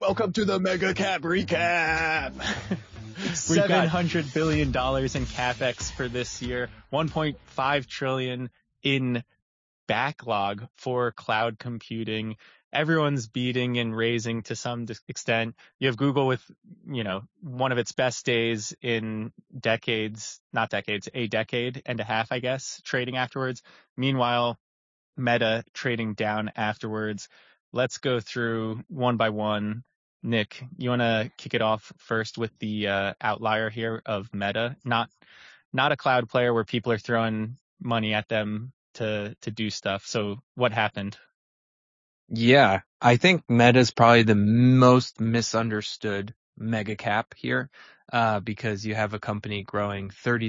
Welcome to the Mega Cap Recap. $700 billion in CapEx for this year, $1.5 trillion in backlog for cloud computing. Everyone's beating and raising to some extent. You have Google with, one of its best days in decades, not decades, a decade and a half, I guess, trading afterwards. Meanwhile, Meta trading down afterwards. Let's go through one by one. Nick, you want to kick it off first with the outlier here of Meta, not a cloud player where people are throwing money at them to do stuff. So what happened? Yeah, I think Meta is probably the most misunderstood mega cap here, because you have a company growing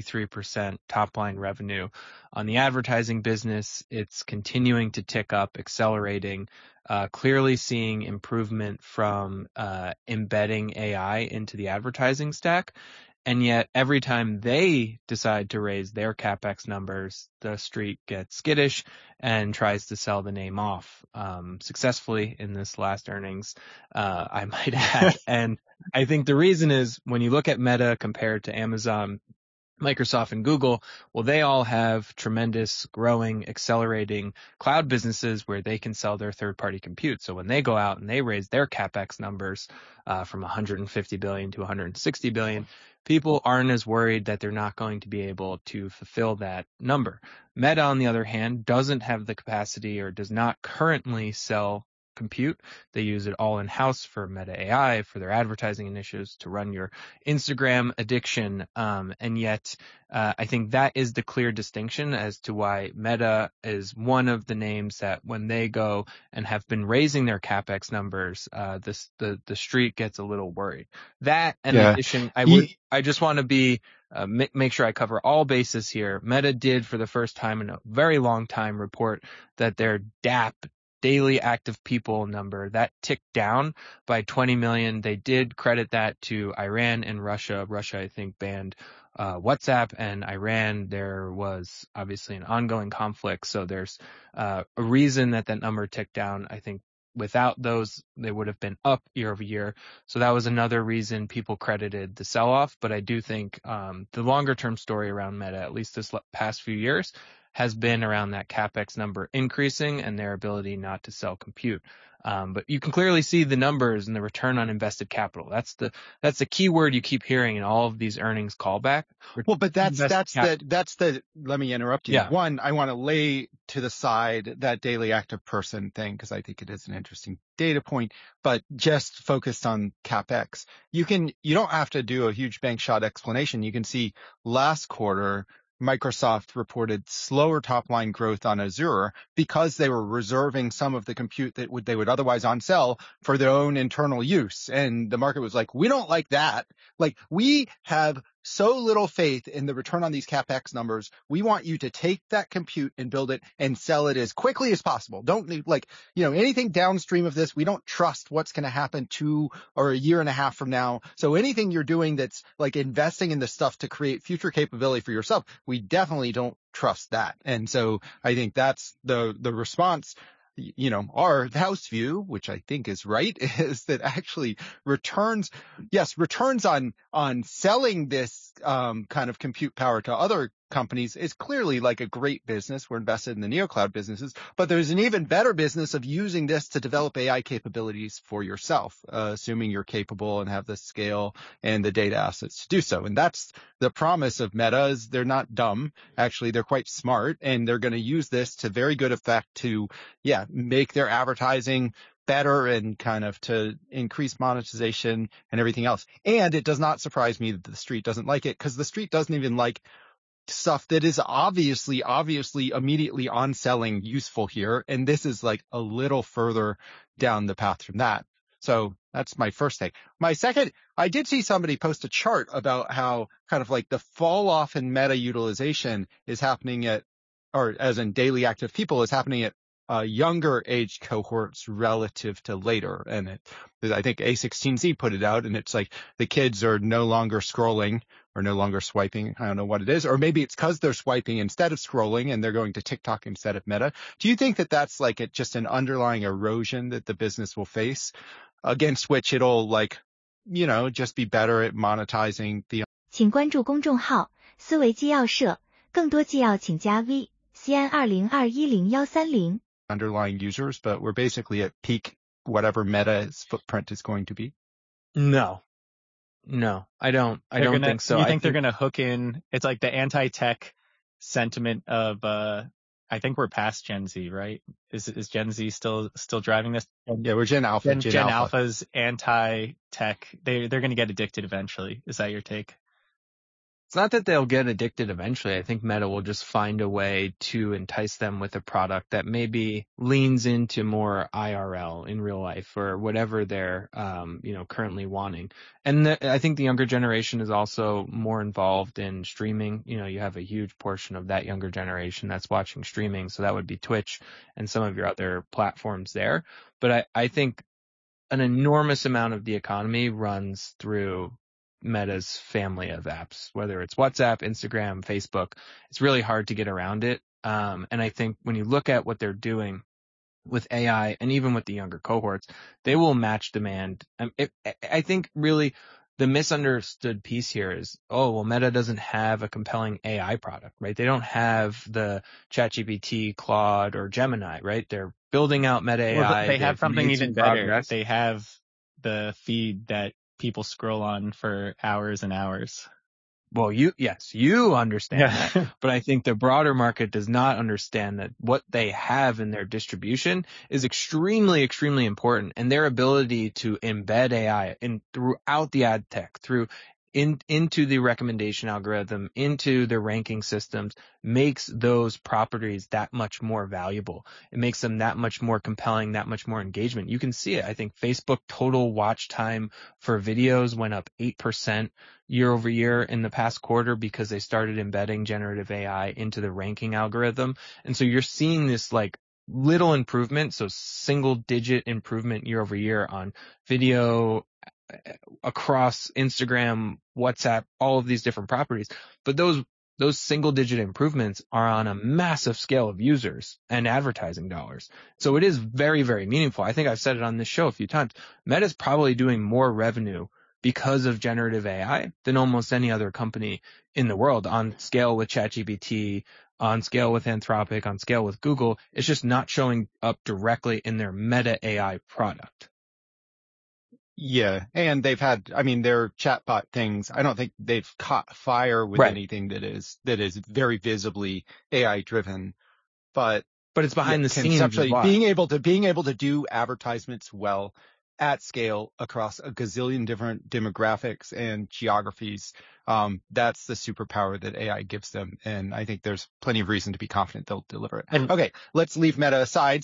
33% top line revenue on the advertising business. It's continuing to tick up, accelerating, clearly seeing improvement from embedding AI into the advertising stack. And yet every time they decide to raise their CapEx numbers, the street gets skittish and tries to sell the name off, successfully in this last earnings, I might add. And I think the reason is when you look at Meta compared to Amazon, Microsoft and Google, well, they all have tremendous, growing, accelerating cloud businesses where they can sell their third-party compute. So when they go out and they raise their CapEx numbers from 150 billion to 160 billion, people aren't as worried that they're not going to be able to fulfill that number. Meta, on the other hand, doesn't have the capacity or does not currently sell compute. They use it all in-house for Meta AI, for their advertising initiatives, to run your Instagram addiction. And yet, I think that is the clear distinction as to why Meta is one of the names that when they go and have been raising their CapEx numbers, the street gets a little worried. That, and in addition, I just want to be make sure I cover all bases here. Meta did, for the first time in a very long time, report that their DAP, daily active people number, that ticked down by 20 million. They did credit that to Iran and Russia. Russia, I think, banned WhatsApp, and Iran, there was obviously an ongoing conflict. So there's a reason that number ticked down. I think without those, they would have been up year over year. So that was another reason people credited the sell-off. But I do think the longer-term story around Meta, at least this past few years, has been around that CapEx number increasing and their ability not to sell compute. But you can clearly see the numbers and the return on invested capital. That's the key word you keep hearing in all of these earnings callback. Well, but that's the, let me interrupt you. Yeah. One, I want to lay to the side that daily active person thing, because I think it is an interesting data point, but just focused on CapEx. You don't have to do a huge bank shot explanation. You can see last quarter, Microsoft reported slower top line growth on Azure because they were reserving some of the compute that they would otherwise on sell for their own internal use. And the market was like, we don't like that. Like, we have so little faith in the return on these CapEx numbers. We want you to take that compute and build it and sell it as quickly as possible. Don't need anything downstream of this. We don't trust what's going to happen 2 or a year and a half from now. So anything you're doing that's like investing in the stuff to create future capability for yourself, we definitely don't trust that. And so I think that's the response. Our house view, which I think is right, is that actually returns on selling this kind of compute power to other companies is clearly like a great business. We're invested in the neocloud businesses, but there's an even better business of using this to develop AI capabilities for yourself, assuming you're capable and have the scale and the data assets to do so. And that's the promise of Meta. Is they're not dumb. Actually, they're quite smart, and they're going to use this to very good effect to, make their advertising better and kind of to increase monetization and everything else. And it does not surprise me that the street doesn't like it, because the street doesn't even like stuff that is obviously immediately on selling useful here. And this is like a little further down the path from that. So that's my first take. My second, I did see somebody post a chart about how kind of like the fall off in Meta utilization is happening as in daily active people, is happening at younger age cohorts relative to later. And I think A16Z put it out, and it's like the kids are no longer scrolling or no longer swiping. I don't know what it is. Or maybe it's because they're swiping instead of scrolling and they're going to TikTok instead of Meta. Do you think that that's like just an underlying erosion that the business will face? against which it'll just be better at monetizing the. 请关注公众号思维纪要社，更多纪要请加 VCN20210130 underlying users, but we're basically at peak whatever Meta's footprint is going to be. No, I don't think so. You think they're going to hook in? It's like the anti-tech sentiment of, I think we're past Gen Z, right? Is Gen Z still driving this? Yeah, we're Gen Alpha. Gen Alpha's anti-tech. They're going to get addicted eventually. Is that your take? It's not that they'll get addicted eventually. I think Meta will just find a way to entice them with a product that maybe leans into more IRL in real life or whatever they're, currently wanting. And I think the younger generation is also more involved in streaming. You have a huge portion of that younger generation that's watching streaming. So that would be Twitch and some of your other platforms there. But I think an enormous amount of the economy runs through Meta's family of apps, whether it's WhatsApp, Instagram, Facebook. It's really hard to get around it. And I think when you look at what they're doing with AI and even with the younger cohorts, they will match demand. I think really the misunderstood piece here is, Meta doesn't have a compelling AI product, right? They don't have the ChatGPT, Claude, or Gemini, right? They're building out Meta AI. They have something even better. They have the feed that people scroll on for hours and hours. Well, you understand that, but I think the broader market does not understand that what they have in their distribution is extremely, extremely important, and their ability to embed AI throughout the ad tech, into the recommendation algorithm, into the ranking systems, makes those properties that much more valuable. It makes them that much more compelling, that much more engagement. You can see it. I think Facebook total watch time for videos went up 8% year over year in the past quarter because they started embedding generative AI into the ranking algorithm. And so you're seeing this little improvement, so single digit improvement year over year on video across Instagram, WhatsApp, all of these different properties. But those single digit improvements are on a massive scale of users and advertising dollars. So it is very, very meaningful. I think I've said it on this show a few times. Meta's probably doing more revenue because of generative AI than almost any other company in the world, on scale with ChatGPT, on scale with Anthropic, on scale with Google. It's just not showing up directly in their Meta AI product. Yeah. And they've had, their chatbot things, I don't think they've caught fire with anything that is very visibly AI driven, but it's behind the scenes. Conceptually, being able to do advertisements well at scale across a gazillion different demographics and geographies. That's the superpower that AI gives them. And I think there's plenty of reason to be confident they'll deliver it. Okay. Let's leave Meta aside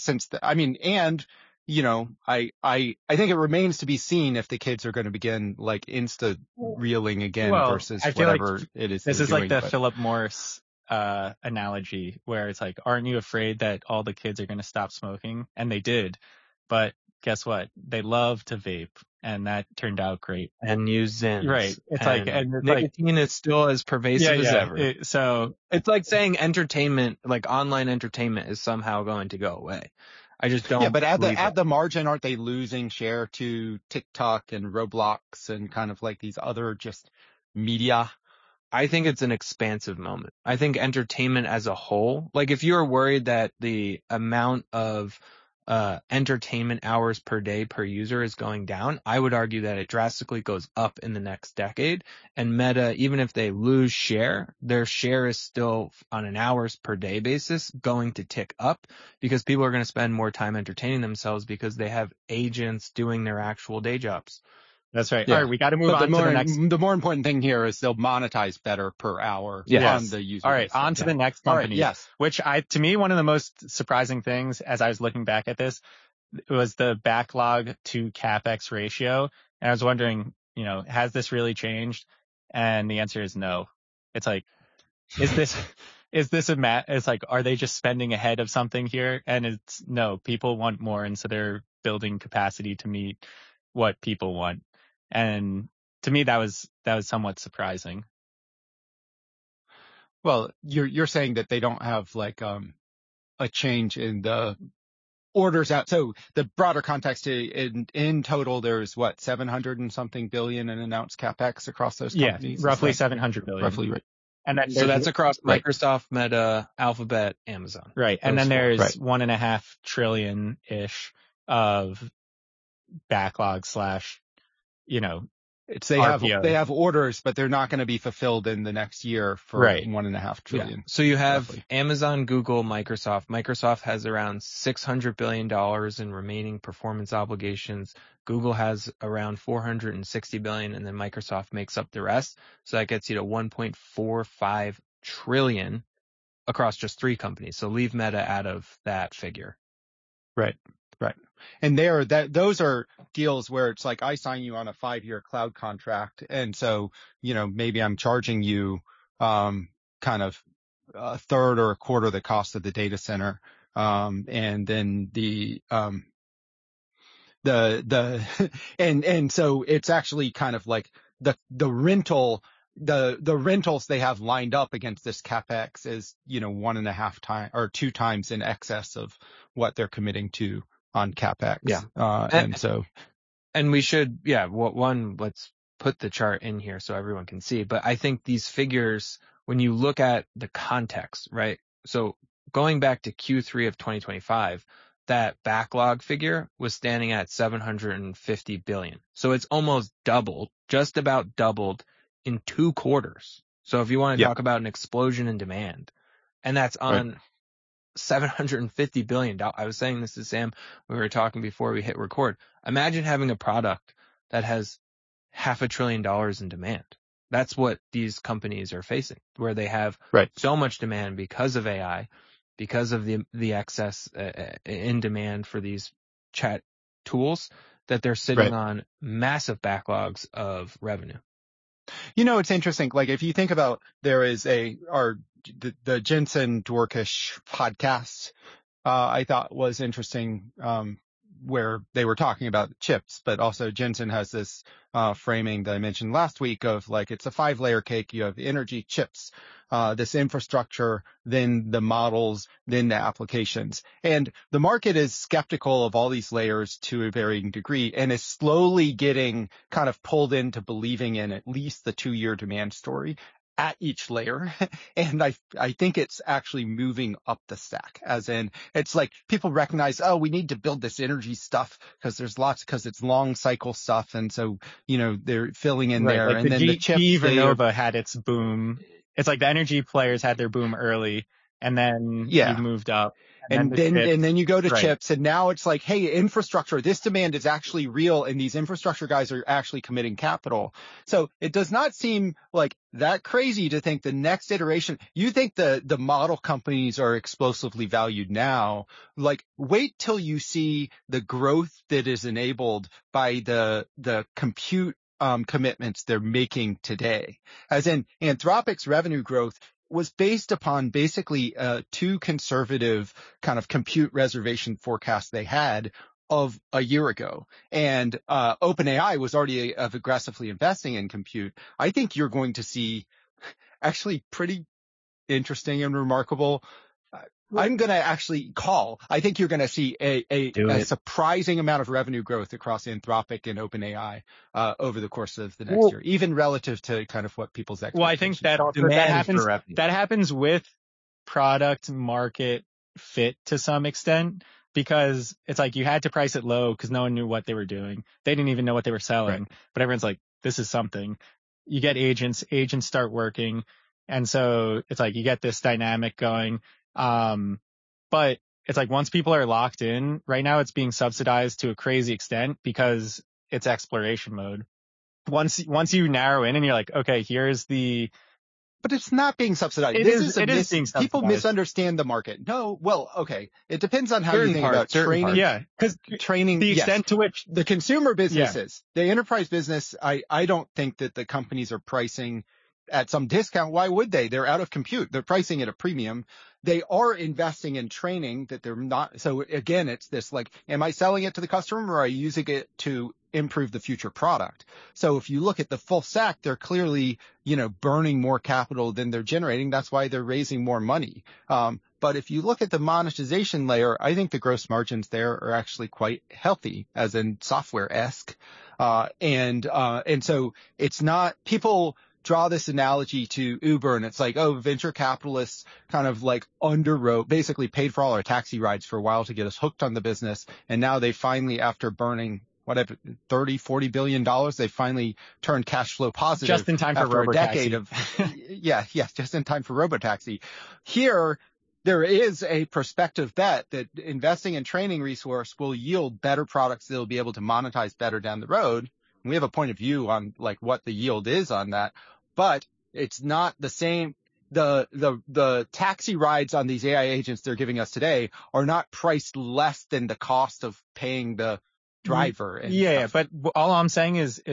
I think it remains to be seen if the kids are going to begin Insta reeling again versus whatever it is. This is doing, the Philip Morris analogy where it's aren't you afraid that all the kids are going to stop smoking? And they did. But guess what? They love to vape, and that turned out great. And use Zins. Right. It's nicotine is still as pervasive as ever. So it's like saying entertainment, online entertainment, is somehow going to go away. I just don't. Yeah, but at the margin, aren't they losing share to TikTok and Roblox and kind of these other just media? I think it's an expansive moment. I think entertainment as a whole, if you're worried that the amount of entertainment hours per day per user is going down, I would argue that it drastically goes up in the next decade. And Meta, even if they lose share, their share is still on an hours per day basis going to tick up because people are going to spend more time entertaining themselves because they have agents doing their actual day jobs. That's right. Yeah. All right, we got to move on to the next. The more important thing here is they'll monetize better per hour on the user. All right, on to the next company. Right, yes. Which to me, one of the most surprising things as I was looking back at this was the backlog to CapEx ratio. And I was wondering, has this really changed? And the answer is no. It's is this it's are they just spending ahead of something here? And it's no, people want more. And so they're building capacity to meet what people want. And to me, that was somewhat surprising. Well, you're saying that they don't have a change in the orders out. So the broader context in total, there's what, 700 and something billion in announced CapEx across those companies? Yeah, roughly 700 billion. Roughly, right. And then so that's across Microsoft, Meta, Alphabet, Amazon. Right. And then there's 1.5 trillion-ish of backlog / they have orders, but they're not going to be fulfilled in the next year for 1.5 trillion. Yeah. So you have Amazon, Google, Microsoft. Microsoft has around $600 billion in remaining performance obligations. Google has around 460 billion, and then Microsoft makes up the rest. So that gets you to 1.45 trillion across just 3 companies. So leave Meta out of that figure. Right. And those are deals where it's like I sign you on a 5-year cloud contract. And so, maybe I'm charging you, kind of a third or a quarter of the cost of the data center. And then and so it's actually kind of like the rental, the rentals they have lined up against this CapEx is, 1.5 times or 2 times in excess of what they're committing to on CapEx. Yeah. And we should, let's put the chart in here so everyone can see. But I think these figures, when you look at the context, right? So going back to Q3 of 2025, that backlog figure was standing at 750 billion. So it's almost doubled, just about doubled in 2 quarters. So if you want to talk about an explosion in demand, and that's on $750 billion. I was saying this to Sam when we were talking before we hit record. Imagine having a product that has $500 billion in demand. That's what these companies are facing, where they have so much demand because of AI, because of the excess in demand for these chat tools, that they're sitting on massive backlogs of revenue. It's interesting. Like if you think about, there is the Jensen Dwarkish podcast, I thought was interesting, where they were talking about chips, but also Jensen has this, framing that I mentioned last week of like, it's a 5-layer cake. You have energy, chips, this infrastructure, then the models, then the applications. And the market is skeptical of all these layers to a varying degree and is slowly getting kind of pulled into believing in at least the 2-year demand story at each layer. And I think it's actually moving up the stack, as in it's like people recognize, we need to build this energy stuff because it's long cycle stuff. And so, they're filling in there. Like and then the chips. Vernova had its boom. It's like the energy players had their boom early and then you moved up. And then you go to chips, and now it's like, hey, infrastructure, this demand is actually real, and these infrastructure guys are actually committing capital. So it does not seem like that crazy to think the next iteration, you think the model companies are explosively valued now. Like, wait till you see the growth that is enabled by the compute commitments they're making today. As in Anthropic's revenue growth was based upon basically 2 conservative kind of compute reservation forecasts they had of a year ago. And OpenAI was already aggressively investing in compute. I think you're going to see actually pretty interesting and remarkable. I'm going to actually I think you're going to see a surprising amount of revenue growth across Anthropic and OpenAI over the course of the next year, even relative to kind of what people's expectations. Well, I think that happens with product market fit to some extent, because it's like you had to price it low because no one knew what they were doing. They didn't even know what they were selling, but everyone's like, this is something. You get agents start working. And so it's like you get this dynamic going. But it's like once people are locked in, right now it's being subsidized to a crazy extent because it's exploration mode. Once you narrow in and you're like, okay, but it's not being subsidized. It is being subsidized. People misunderstand the market. No, well, okay. It depends on how you think about training. Yeah, because training, the extent to which the consumer businesses, the enterprise business, I don't think that the companies are pricing at some discount. Why would they? They're out of compute. They're pricing at a premium. They are investing in training that they're not. So again, it's this like, am I selling it to the customer or are I using it to improve the future product. So if you look at the full stack, they're clearly, burning more capital than they're generating. That's why they're raising more money. But if you look at the monetization layer, I think the gross margins there are actually quite healthy, as in software-esque. And so it's not, people draw this analogy to Uber, and it's like, oh, venture capitalists kind of like underwrote, basically paid for all our taxi rides for a while to get us hooked on the business. And now they finally, after burning whatever, $30-40 billion, they finally turned cash flow positive. Just in time for after a decade of, just in time for Robotaxi. Here, there is a prospective bet that investing in training resource will yield better products that will be able to monetize better down the road. And we have a point of view on like what the yield is on that, but it's not the same. The taxi rides on these AI agents they're giving us today are not priced less than the cost of paying the driver. And but all I'm saying is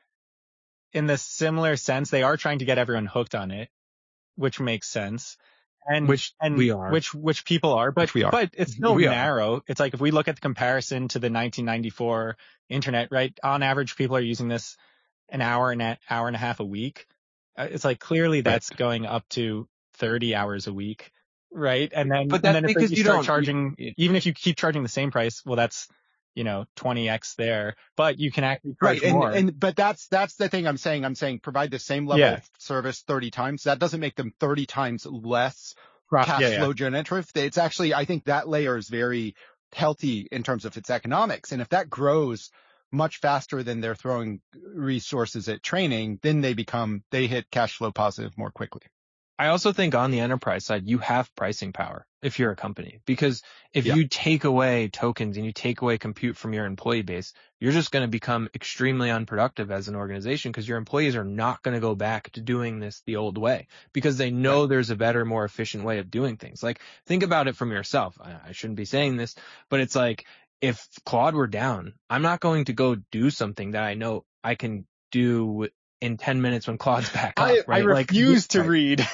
in the similar sense, they are trying to get everyone hooked on it, which makes sense. And which people are, but it's still narrow. It's like if we look at the comparison to the 1994 internet, right? On average, people are using this an hour and a half a week. It's like clearly that's going up to 30 hours a week, right? And then, if you start charging, even if you keep charging the same price, well, that's 20x there, but you can actually charge more. But that's the thing I'm saying provide the same level of service 30 times. That doesn't make them 30 times less cash flow generative. It's actually, I think that layer is very healthy in terms of its economics. And if that grows much faster than they're throwing resources at training, then they hit cash flow positive more quickly. I also think on the enterprise side, you have pricing power if you're a company, because if you take away tokens and you take away compute from your employee base, you're just going to become extremely unproductive as an organization, because your employees are not going to go back to doing this the old way because they know there's a better, more efficient way of doing things. Like, think about it from yourself. I shouldn't be saying this, but it's like, if Claude were down, I'm not going to go do something that I know I can do in 10 minutes when Claude's back up, right? I refuse to read.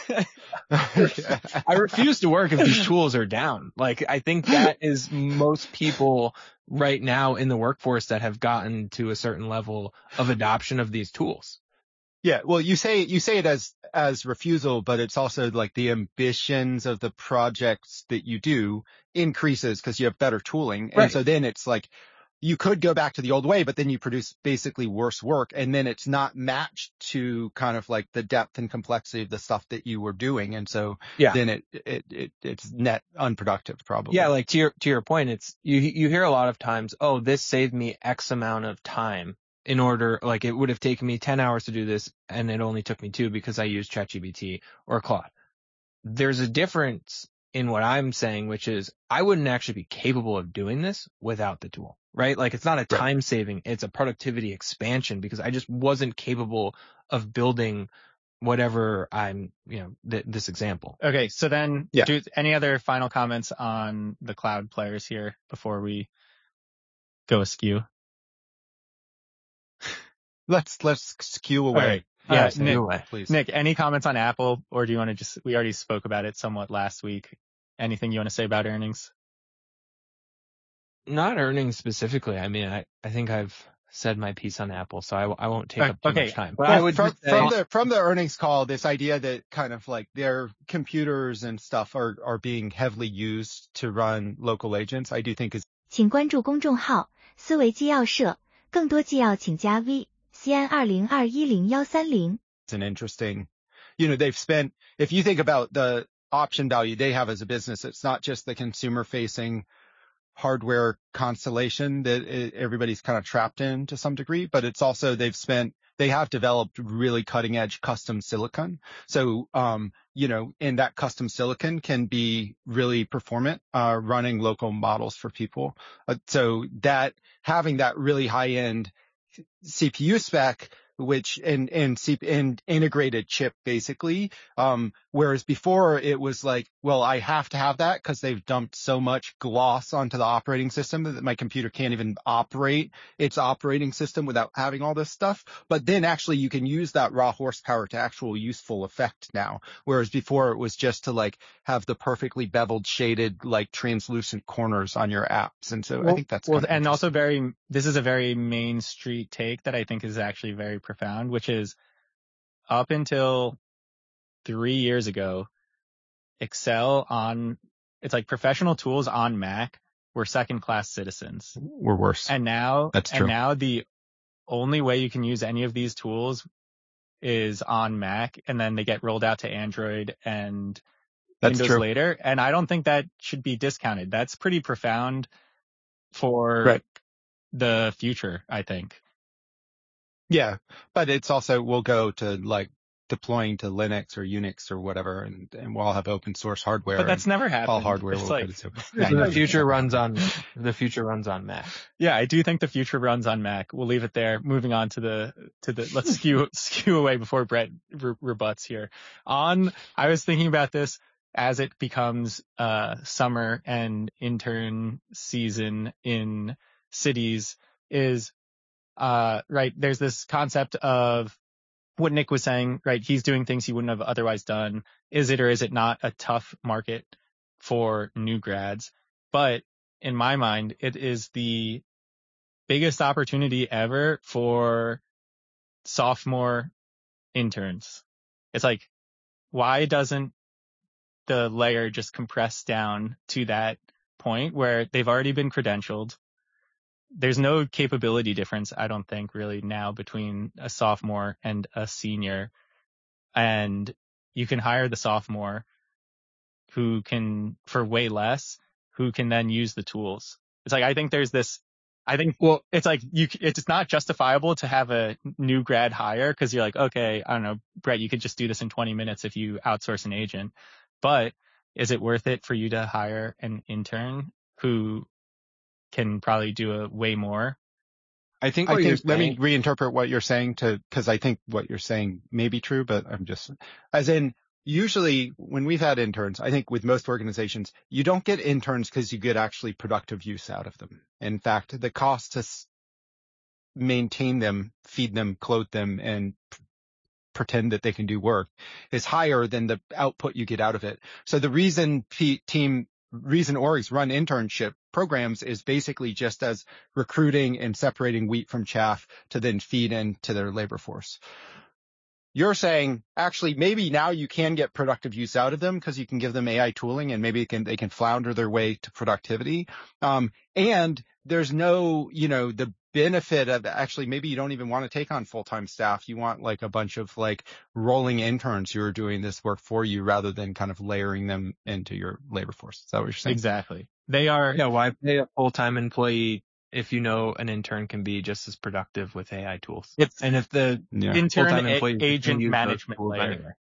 I refuse to work if these tools are down. Like, I think that is most people right now in the workforce that have gotten to a certain level of adoption of these tools. Yeah. Well, you say it as refusal, but it's also like the ambitions of the projects that you do increases because you have better tooling. Right. And so then it's like, you could go back to the old way, but then you produce basically worse work, and then it's not matched to kind of like the depth and complexity of the stuff that you were doing. And so then it's net unproductive probably. Yeah. Like to your point, it's, you hear a lot of times, oh, this saved me X amount of time in order, like it would have taken me 10 hours to do this and it only took me 2 because I used ChatGPT or Claude. There's a difference in what I'm saying, which is I wouldn't actually be capable of doing this without the tool, right? Like, it's not a time saving, it's a productivity expansion, because I just wasn't capable of building whatever I'm, this example. Okay. So then any other final comments on the cloud players here before we go askew? Let's skew away. Right. Nick, please. Nick, any comments on Apple, or do you want to we already spoke about it somewhat last week. Anything you want to say about earnings? Not earnings specifically. I mean, I think I've said my piece on Apple, so I won't take up too much time. But I would from the earnings call, this idea that kind of like their computers and stuff are being heavily used to run local agents, I do think is. 请关注公众号思维纪要社，更多纪要请加 V CN20210130。 It's an interesting, they've spent, if you think about the option value they have as a business, it's not just the consumer facing hardware constellation that everybody's kind of trapped in to some degree, but it's also they have developed really cutting edge custom silicon. So, and that custom silicon can be really performant, running local models for people. So that having that really high end CPU spec which and integrated chip basically. Whereas before it was like, well, I have to have that because they've dumped so much gloss onto the operating system that my computer can't even operate its operating system without having all this stuff. But then actually you can use that raw horsepower to actual useful effect now. Whereas before it was just to like have the perfectly beveled, shaded, like translucent corners on your apps. And so I think that's and also this is a very Main Street take that I think is actually very profound, which is up until 3 years ago, Excel it's like professional tools on Mac were second class citizens. We're worse. And now, that's true. And now the only way you can use any of these tools is on Mac, and then they get rolled out to Android and Windows later. And I don't think that should be discounted. That's pretty profound for the future, I think. Yeah, but it's also, we'll go to like deploying to Linux or Unix or whatever, and we'll all have open source hardware. But that's never happened. All hardware will go to the future runs on Mac. Yeah, I do think the future runs on Mac. We'll leave it there. Moving on to the let's skew away before Brett rebuts here. I was thinking about this as it becomes summer and intern season in cities is right. There's this concept of what Nick was saying, right? He's doing things he wouldn't have otherwise done. Is it or is it not a tough market for new grads? But in my mind, it is the biggest opportunity ever for sophomore interns. It's like, why doesn't the layer just compress down to that point where they've already been credentialed? There's no capability difference, I don't think, really now between a sophomore and a senior. And you can hire the sophomore who can, for way less, who can then use the tools. It's like, I think there's this, it's like it's not justifiable to have a new grad hire because you're like, okay, I don't know, Brett, you could just do this in 20 minutes if you outsource an agent. But is it worth it for you to hire an intern who can probably do a way more? Let me reinterpret what you're saying because I think what you're saying may be true, but I'm just, as in, usually when we've had interns, I think with most organizations, you don't get interns because you get actually productive use out of them. In fact, the cost to maintain them, feed them, clothe them, and pretend that they can do work is higher than the output you get out of it. So the reason orgs run internship programs is basically just as recruiting and separating wheat from chaff to then feed into their labor force. You're saying actually maybe now you can get productive use out of them because you can give them AI tooling and maybe they can flounder their way to productivity. And there's no, the benefit of actually maybe you don't even want to take on full-time staff. You want like a bunch of like rolling interns who are doing this work for you rather than kind of layering them into your labor force. Is that what you're saying? Exactly. They are. Yeah. Why pay a full-time employee if an intern can be just as productive with AI tools? And if the intern agent management layer.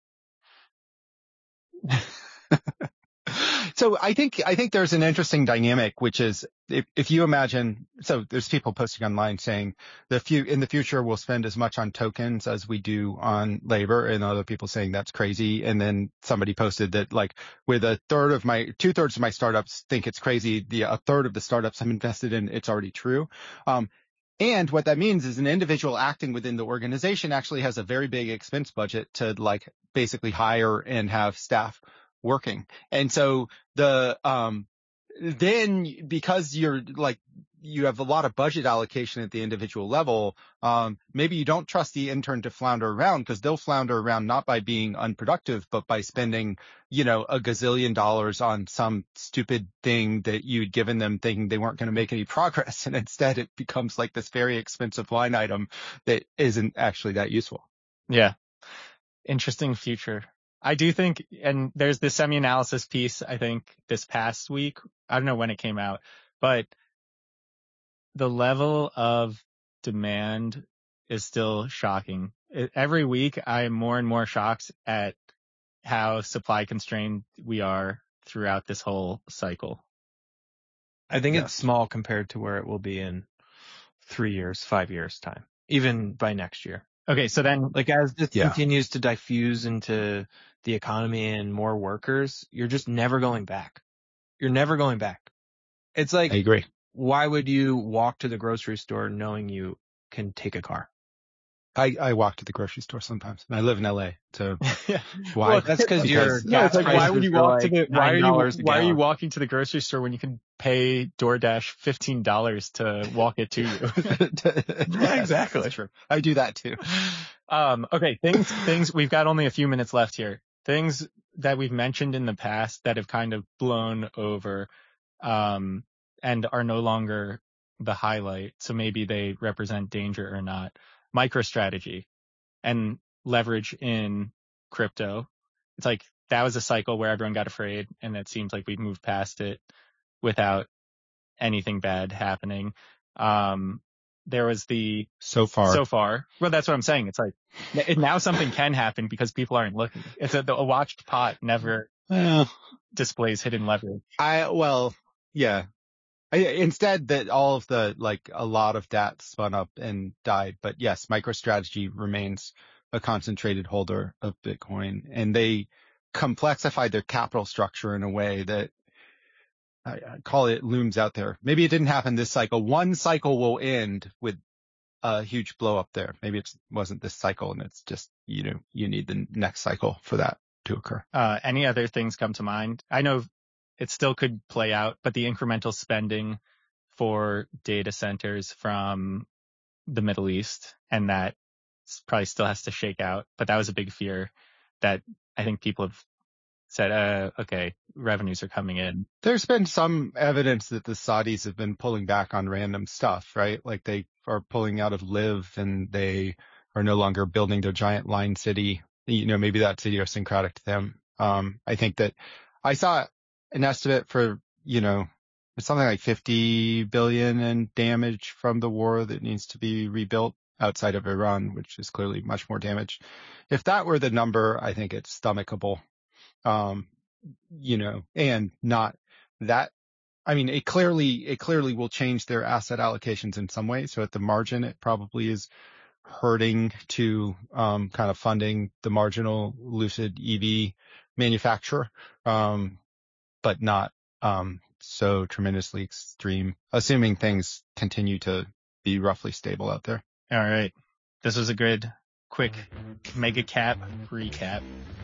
So I think there's an interesting dynamic, which is if you imagine, so there's people posting online saying in the future we'll spend as much on tokens as we do on labor, and other people saying that's crazy. And then somebody posted that like with 2/3 of my startups think it's crazy. A third of the startups I'm invested in, it's already true. And what that means is an individual acting within the organization actually has a very big expense budget to like basically hire and have staff working. And so then because you have a lot of budget allocation at the individual level, maybe you don't trust the intern to flounder around because they'll flounder around not by being unproductive, but by spending, $1 gazillion on some stupid thing that you'd given them thinking they weren't going to make any progress. And instead it becomes like this very expensive line item that isn't actually that useful. Yeah. Interesting future. I do think, and there's this semi-analysis piece, I think, this past week. I don't know when it came out, but the level of demand is still shocking. Every week, I am more and more shocked at how supply constrained we are throughout this whole cycle. I think it's small compared to where it will be in 3 years, 5 years time, even by next year. Okay, so then like as this continues to diffuse into the economy and more workers, you're just never going back. You're never going back. It's like, I agree. Why would you walk to the grocery store knowing you can take a car? I walk to the grocery store sometimes, and I live in LA. So why? Well, that's because you're. No, it's like why would you walk to the? Why are you walking to the grocery store when you can pay DoorDash $15 to walk it to you? Yeah, exactly. That's true. I do that too. Okay, things. We've got only a few minutes left here. Things that we've mentioned in the past that have kind of blown over, and are no longer the highlight. So maybe they represent danger or not. MicroStrategy and leverage in crypto. It's like that was a cycle where everyone got afraid, and it seems like we've moved past it without anything bad happening. There was so far. Well, that's what I'm saying. It's like now something can happen because people aren't looking. It's a watched pot never displays hidden leverage. Instead that all of the, like a lot of DAT spun up and died. But yes, MicroStrategy remains a concentrated holder of Bitcoin, and they complexified their capital structure in a way that I call it looms out there. Maybe it didn't happen this cycle. One cycle will end with a huge blow up there. Maybe it wasn't this cycle, and it's just, you need the next cycle for that to occur. Any other things come to mind? I know it still could play out, but the incremental spending for data centers from the Middle East, and that probably still has to shake out. But that was a big fear that I think people have said, okay, revenues are coming in. There's been some evidence that the Saudis have been pulling back on random stuff, right? Like they are pulling out of Liv, and they are no longer building their giant line city. Maybe that's idiosyncratic to them. I think that I saw an estimate for, it's something like 50 billion in damage from the war that needs to be rebuilt outside of Iran, which is clearly much more damage. If that were the number, I think it's stomachable. And not that, I mean, it clearly will change their asset allocations in some way. So at the margin, it probably is hurting to, kind of funding the marginal Lucid EV manufacturer. But not so tremendously extreme, assuming things continue to be roughly stable out there. All right. This was a good, quick mega cap recap.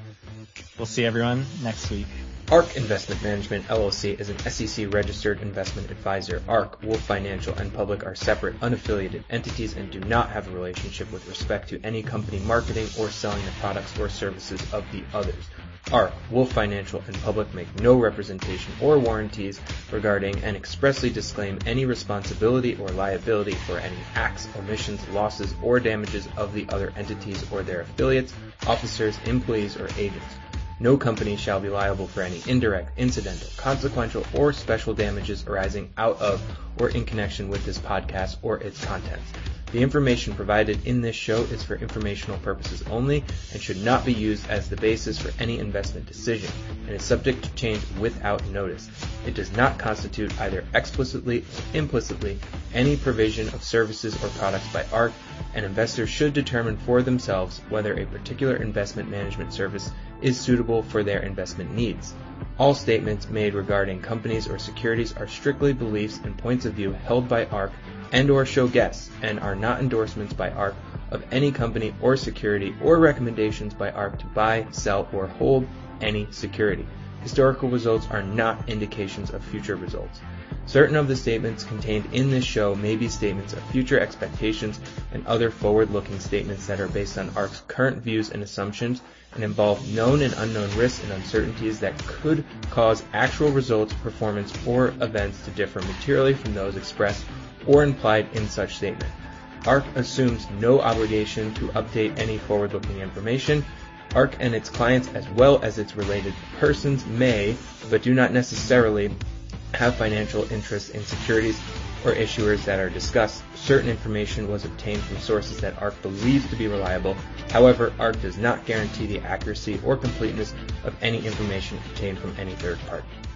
We'll see everyone next week. ARK Investment Management, LLC is an SEC-registered investment advisor. ARK, Wolf Financial, and Public are separate, unaffiliated entities and do not have a relationship with respect to any company marketing or selling the products or services of the others. ARK, Wolf Financial, and Public make no representation or warranties regarding and expressly disclaim any responsibility or liability for any acts, omissions, losses, or damages of the other entities or their affiliates, officers, employees, or agents. No company shall be liable for any indirect, incidental, consequential, or special damages arising out of or in connection with this podcast or its contents. The information provided in this show is for informational purposes only and should not be used as the basis for any investment decision and is subject to change without notice. It does not constitute either explicitly or implicitly any provision of services or products by ARK, and investors should determine for themselves whether a particular investment management service is suitable for their investment needs. All statements made regarding companies or securities are strictly beliefs and points of view held by ARK and/or show guests and are not endorsements by ARK of any company or security or recommendations by ARK to buy, sell, or hold any security. Historical results are not indications of future results. Certain of the statements contained in this show may be statements of future expectations and other forward-looking statements that are based on ARK's current views and assumptions and involve known and unknown risks and uncertainties that could cause actual results, performance, or events to differ materially from those expressed or implied in such statement. ARK assumes no obligation to update any forward-looking information. ARK and its clients, as well as its related persons, may, but do not necessarily, have financial interests in securities or issuers that are discussed. Certain information was obtained from sources that ARK believes to be reliable. However, ARK does not guarantee the accuracy or completeness of any information obtained from any third party.